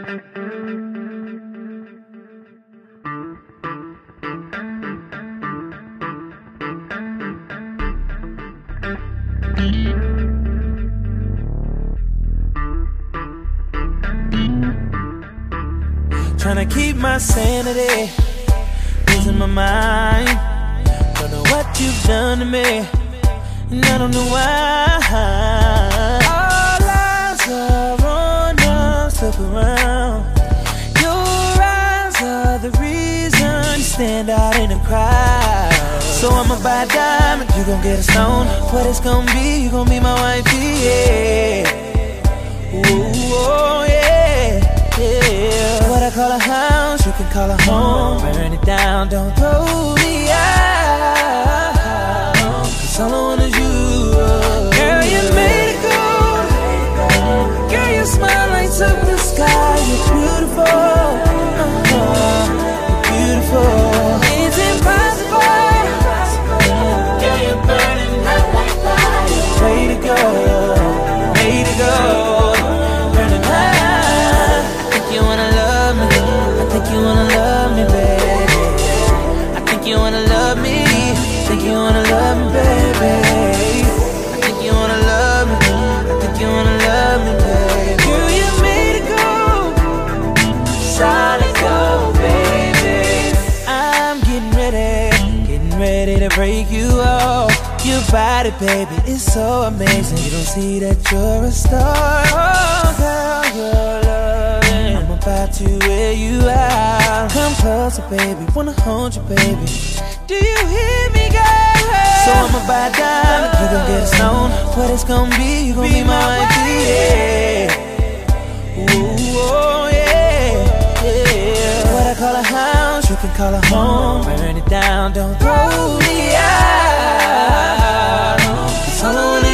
Tryna keep my sanity, losing my mind. Don't know what you've done to me, and I don't know why. All eyes are on us, look around. Your eyes are the reason you stand out in the crowd. So I'ma buy a diamond, you gon' get a stone. What it's gon' be, you gon' be my wifey, yeah. Ooh, oh, yeah, yeah. What I call a house, you can call a home. Burn it down, don't throw me out, 'cause all I want is you. Girl, you made it gold. Girl, your smile lights up the sky. You're beautiful, you're beautiful. It's impossible. Girl, you're burning up like fire. Way to go, way to go. Burning high. I think you wanna love me. I think you wanna love me, baby. I think you wanna love me. I think you wanna love me, baby. I think you wanna love me. I think you wanna love me, baby. Girl, you made it go. Solid gold, baby. I'm getting ready to break you off. Your body, baby, is so amazing. You don't see that you're a star. Oh, girl, you're loving. I'm about to wear you out. Come closer, baby, wanna hold you, baby. Do you hear me, girl? So I'ma buy a diamond, you gon' get a stone. What it's gon' be, you gon' be my wifey, yeah. Ooh, oh, yeah, yeah. What I call a house, you can call a home. Burn it down, don't throw me out, 'cause all I wanna